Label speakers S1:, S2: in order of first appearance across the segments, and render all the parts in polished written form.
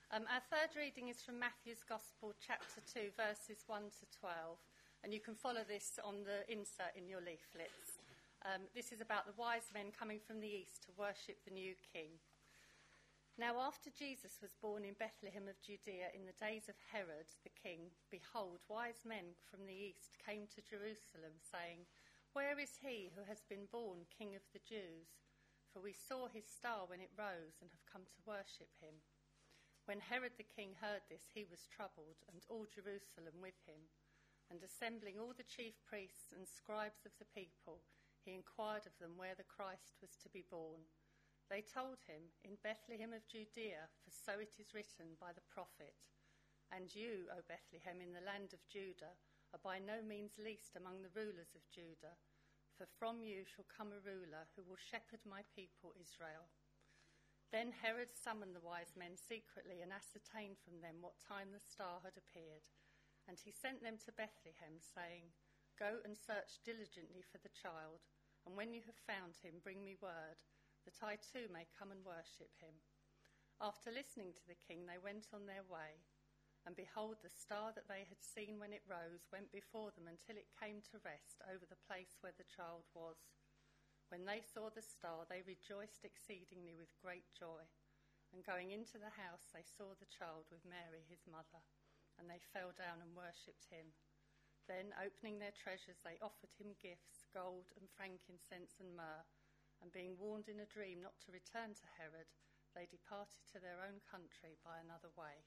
S1: Our third reading is from Matthew's Gospel, chapter 2, verses 1 to 12. And you can follow this on the insert in your leaflets. This is about the wise men coming from the east to worship the new king. Now, after Jesus was born in Bethlehem of Judea in the days of Herod the king, behold, wise men from the east came to Jerusalem, saying, "Where is he who has been born King of the Jews? For we saw his star when it rose and have come to worship him." When Herod the king heard this, he was troubled, and all Jerusalem with him. And assembling all the chief priests and scribes of the people, he inquired of them where the Christ was to be born. They told him, "In Bethlehem of Judea, for so it is written by the prophet, 'And you, O Bethlehem, in the land of Judah, are by no means least among the rulers of Judah, for from you shall come a ruler who will shepherd my people Israel.' Then Herod summoned the wise men secretly and ascertained from them what time the star had appeared. And he sent them to Bethlehem, saying, 'Go and search diligently for the child, and when you have found him, bring me word, that I too may come and worship him.' After listening to the king, they went on their way. And behold, the star that they had seen when it rose went before them until it came to rest over the place where the child was. When they saw the star, they rejoiced exceedingly with great joy. And going into the house, they saw the child with Mary, his mother, and they fell down and worshipped him. Then, opening their treasures, they offered him gifts, gold and frankincense and myrrh. And being warned in a dream not to return to Herod, they departed to their own country by another way.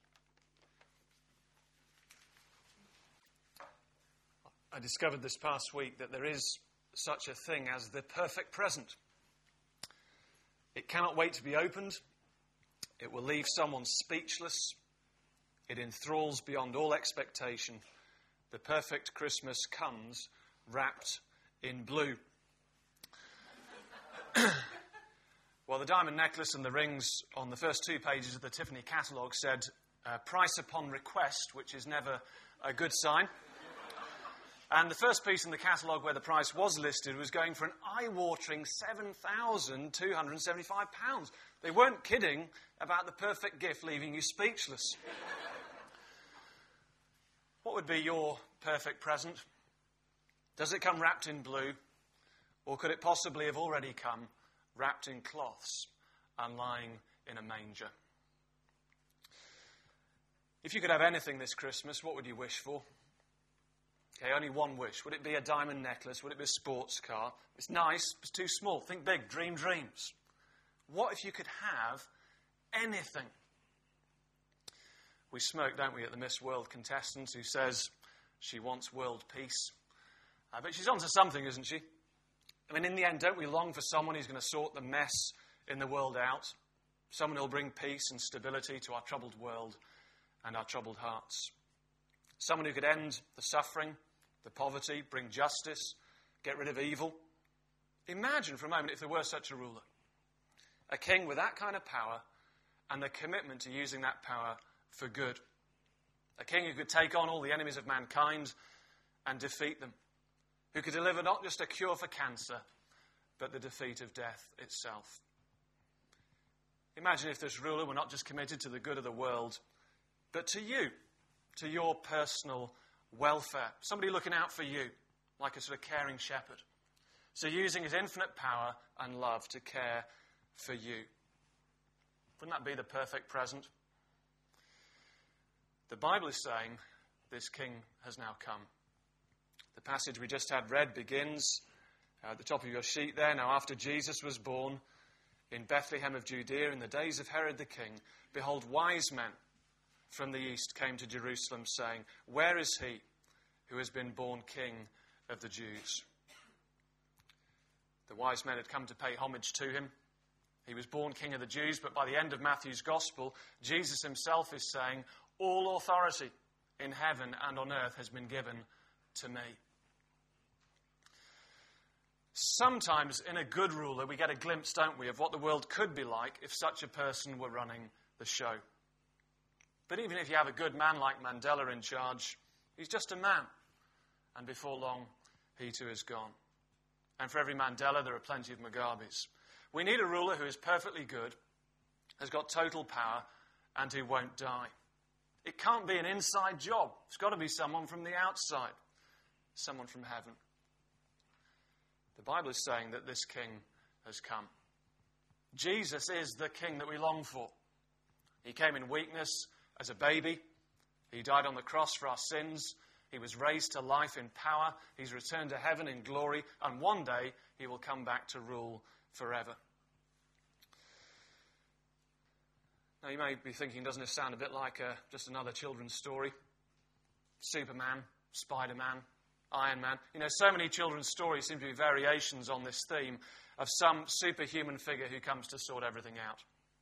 S2: I discovered this past week that there is such a thing as the perfect present. It cannot wait to be opened. It will leave someone speechless. It enthralls beyond all expectation. The perfect Christmas comes wrapped in blue. Well, the diamond necklace and the rings on the first 2 pages of the Tiffany catalogue said, "Price upon request," which is never a good sign. And the first piece in the catalogue where the price was listed was going for an eye-watering £7,275. They weren't kidding about the perfect gift leaving you speechless. What would be your perfect present? Does it come wrapped in blue? Or could it possibly have already come wrapped in cloths and lying in a manger? If you could have anything this Christmas, what would you wish for? Okay, only one wish. Would it be a diamond necklace? Would it be a sports car? It's nice, but it's too small. Think big, dream dreams. What if you could have anything? We smirk, don't we, at the Miss World contestant who says she wants world peace. But she's onto something, isn't she? I mean, in the end, don't we long for someone who's going to sort the mess in the world out? Someone who'll bring peace and stability to our troubled world and our troubled hearts. Someone who could end the suffering, the poverty, bring justice, get rid of evil. Imagine for a moment if there were such a ruler. A king with that kind of power and the commitment to using that power for good. A king who could take on all the enemies of mankind and defeat them. Who could deliver not just a cure for cancer, but the defeat of death itself. Imagine if this ruler were not just committed to the good of the world, but to you, to your personal welfare. Somebody looking out for you, like a sort of caring shepherd. So using his infinite power and love to care for you. Wouldn't that be the perfect present? The Bible is saying this king has now come. The passage we just had read begins at the top of your sheet there. Now, after Jesus was born in Bethlehem of Judea in the days of Herod the king, behold, wise men from the east came to Jerusalem, saying, "Where is he who has been born King of the Jews?" The wise men had come to pay homage to him. He was born King of the Jews, but by the end of Matthew's Gospel, Jesus himself is saying, "All authority in heaven and on earth has been given to me." Sometimes in a good ruler, we get a glimpse, don't we, of what the world could be like if such a person were running the show. But even if you have a good man like Mandela in charge, he's just a man. And before long, he too is gone. And for every Mandela, there are plenty of Mugabes. We need a ruler who is perfectly good, has got total power, and who won't die. It can't be an inside job. It's got to be someone from the outside, someone from heaven. The Bible is saying that this king has come. Jesus is the king that we long for. He came in weakness as a baby. He died on the cross for our sins. He was raised to life in power. He's returned to heaven in glory. And one day he will come back to rule forever. Now you may be thinking, doesn't this sound a bit like just another children's story? Superman, Spider-Man, Iron Man. You know, so many children's stories seem to be variations on this theme of some superhuman figure who comes to sort everything out.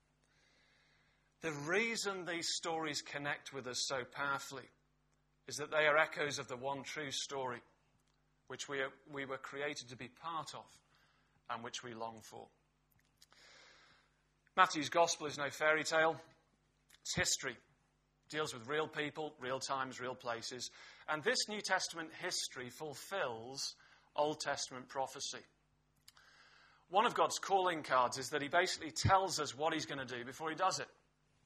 S2: The reason these stories connect with us so powerfully is that they are echoes of the one true story which we were created to be part of and which we long for. Matthew's Gospel is no fairy tale. It's history. It deals with real people, real times, real places. And this New Testament history fulfills Old Testament prophecy. One of God's calling cards is that he basically tells us what he's going to do before he does it.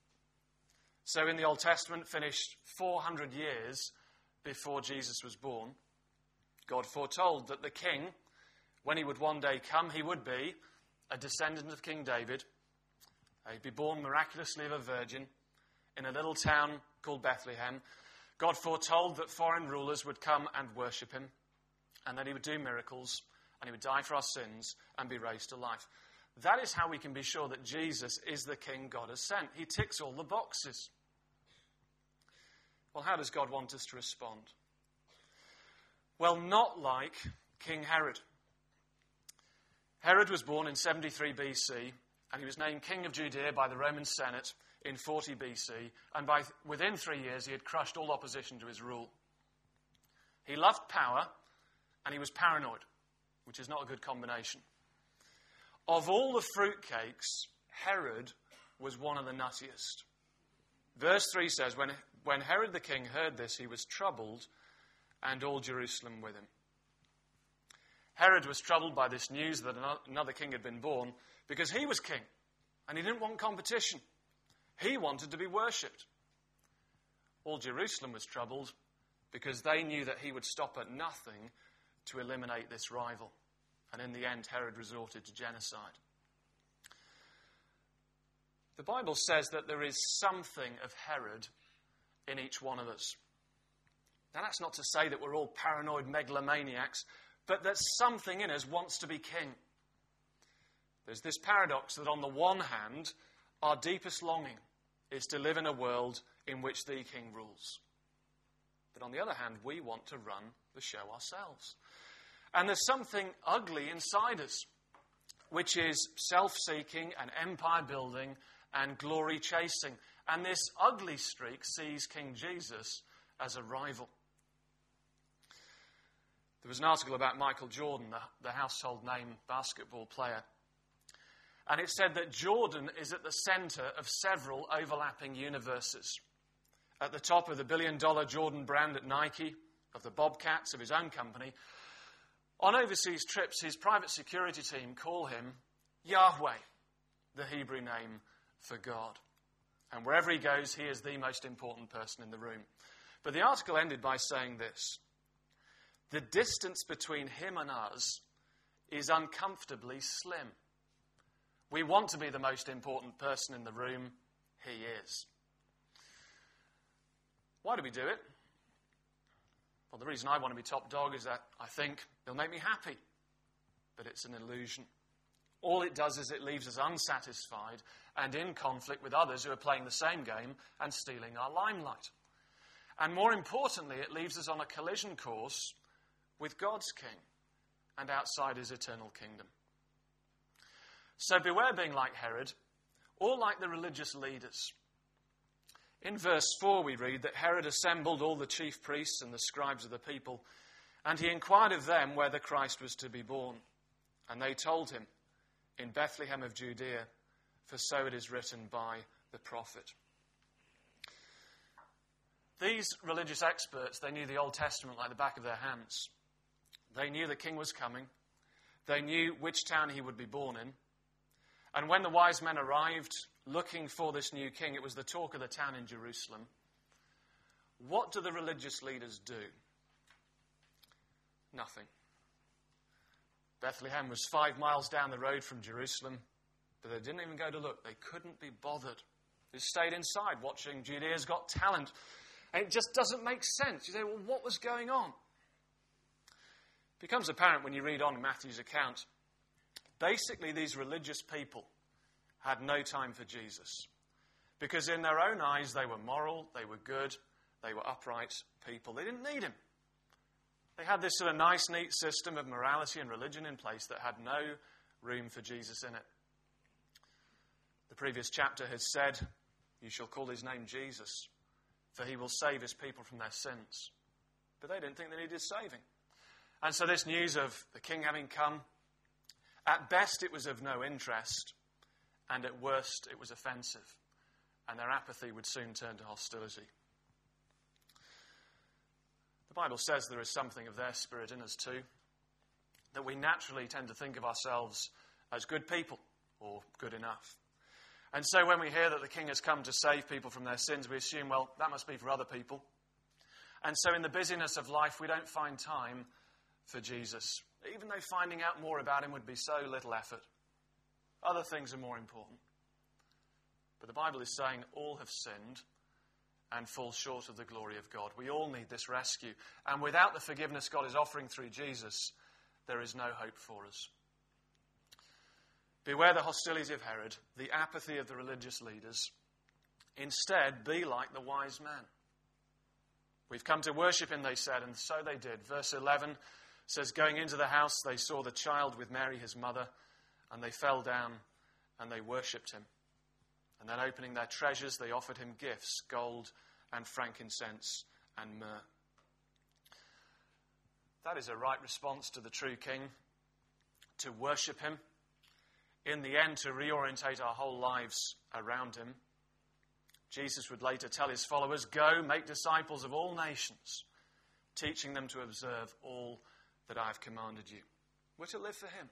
S2: So in the Old Testament, finished 400 years before Jesus was born, God foretold that the king, when he would one day come, he would be a descendant of King David. He'd be born miraculously of a virgin in a little town called Bethlehem. God foretold that foreign rulers would come and worship him, and that he would do miracles, and he would die for our sins and be raised to life. That is how we can be sure that Jesus is the king God has sent. He ticks all the boxes. Well, how does God want us to respond? Well, not like King Herod. Herod was born in 73 BC, and he was named King of Judea by the Roman Senate in 40 BC, and within 3 years he had crushed all opposition to his rule. He loved power, and he was paranoid, which is not a good combination. Of all the fruitcakes, Herod was one of the nuttiest. Verse 3 says, when Herod the king heard this, he was troubled, and all Jerusalem with him. Herod was troubled by this news that another king had been born because he was king, and he didn't want competition. He wanted to be worshipped. All Jerusalem was troubled because they knew that he would stop at nothing to eliminate this rival. And in the end, Herod resorted to genocide. The Bible says that there is something of Herod in each one of us. Now, that's not to say that we're all paranoid megalomaniacs, but that something in us wants to be king. There's this paradox that on the one hand, our deepest longing is to live in a world in which the king rules. But on the other hand, we want to run the show ourselves. And there's something ugly inside us, which is self-seeking and empire-building and glory-chasing. And this ugly streak sees King Jesus as a rival. There was an article about Michael Jordan, the household name basketball player. And it said that Jordan is at the center of several overlapping universes. At the top of the billion-dollar Jordan brand at Nike, of the Bobcats, of his own company. On overseas trips, his private security team call him Yahweh, the Hebrew name for God. And wherever he goes, he is the most important person in the room. But the article ended by saying this: the distance between him and us is uncomfortably slim. We want to be the most important person in the room. He is. Why do we do it? Well, the reason I want to be top dog is that I think it'll make me happy. But it's an illusion. All it does is it leaves us unsatisfied and in conflict with others who are playing the same game and stealing our limelight. And more importantly, it leaves us on a collision course with God's king and outside his eternal kingdom. So beware being like Herod, or like the religious leaders. In verse 4 we read that Herod assembled all the chief priests and the scribes of the people, and he inquired of them where the Christ was to be born. And they told him, in Bethlehem of Judea, for so it is written by the prophet. These religious experts, they knew the Old Testament like the back of their hands. They knew the king was coming. They knew which town he would be born in. And when the wise men arrived looking for this new king. It was the talk of the town in Jerusalem. What do the religious leaders do? Nothing. Bethlehem was 5 miles down the road from Jerusalem, but they didn't even go to look. They couldn't be bothered. They stayed inside watching Judea's Got Talent. And it just doesn't make sense. You say, well, what was going on? It becomes apparent when you read on in Matthew's account. Basically, these religious people had no time for Jesus. Because in their own eyes, they were moral, they were good, they were upright people. They didn't need him. They had this sort of nice, neat system of morality and religion in place that had no room for Jesus in it. The previous chapter has said, "You shall call his name Jesus, for he will save his people from their sins." But they didn't think they needed saving. And so this news of the king having come, at best it was of no interest, and at worst it was offensive. And their apathy would soon turn to hostility. The Bible says there is something of their spirit in us too, that we naturally tend to think of ourselves as good people, or good enough. And so when we hear that the king has come to save people from their sins, we assume, well, that must be for other people. And so in the busyness of life, we don't find time for Jesus, even though finding out more about him would be so little effort. Other things are more important. But the Bible is saying all have sinned and fall short of the glory of God. We all need this rescue. And without the forgiveness God is offering through Jesus, there is no hope for us. Beware the hostility of Herod, the apathy of the religious leaders. Instead, be like the wise men. We've come to worship him, they said, and so they did. Verse 11 says, going into the house, they saw the child with Mary, his mother, and they fell down and they worshipped him. And then opening their treasures, they offered him gifts, gold and frankincense and myrrh. That is a right response to the true king, to worship him. In the end, to reorientate our whole lives around him. Jesus would later tell his followers, go, make disciples of all nations, teaching them to observe all that I have commanded you. We're to live for him.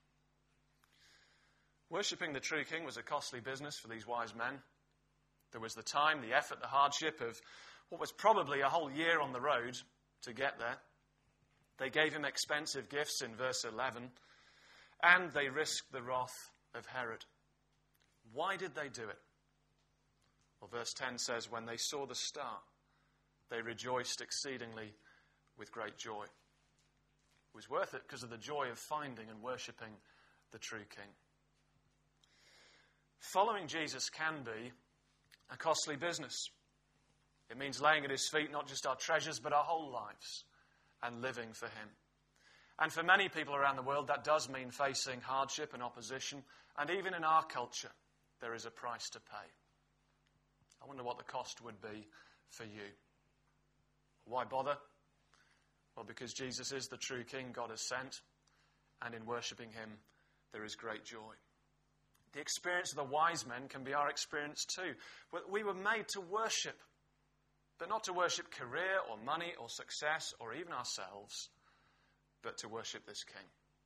S2: Worshipping the true king was a costly business for these wise men. There was the time, the effort, the hardship of what was probably a whole year on the road to get there. They gave him expensive gifts in verse 11, and they risked the wrath of Herod. Why did they do it? Well, verse 10 says, when they saw the star, they rejoiced exceedingly with great joy. It was worth it because of the joy of finding and worshipping the true king. Following Jesus can be a costly business. It means laying at his feet not just our treasures, but our whole lives and living for him. And for many people around the world, that does mean facing hardship and opposition. And even in our culture, there is a price to pay. I wonder what the cost would be for you. Why bother? Well, because Jesus is the true king God has sent. And in worshipping him, there is great joy. The experience of the wise men can be our experience too. We were made to worship, but not to worship career or money or success or even ourselves, but to worship this king.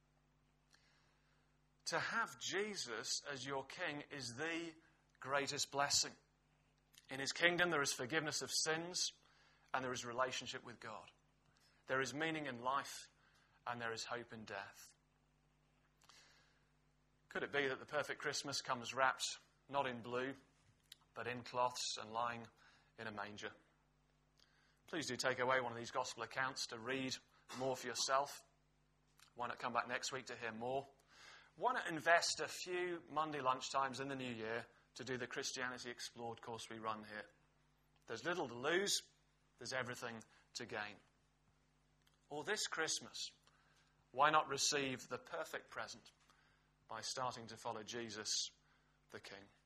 S2: To have Jesus as your king is the greatest blessing. In his kingdom there is forgiveness of sins and there is relationship with God. There is meaning in life and there is hope in death. Could it be that the perfect Christmas comes wrapped not in blue, but in cloths and lying in a manger? Please do take away one of these gospel accounts to read more for yourself. Why not come back next week to hear more? Why not invest a few Monday lunchtimes in the new year to do the Christianity Explored course we run here? There's little to lose, there's everything to gain. Or this Christmas, why not receive the perfect present by starting to follow Jesus, the King?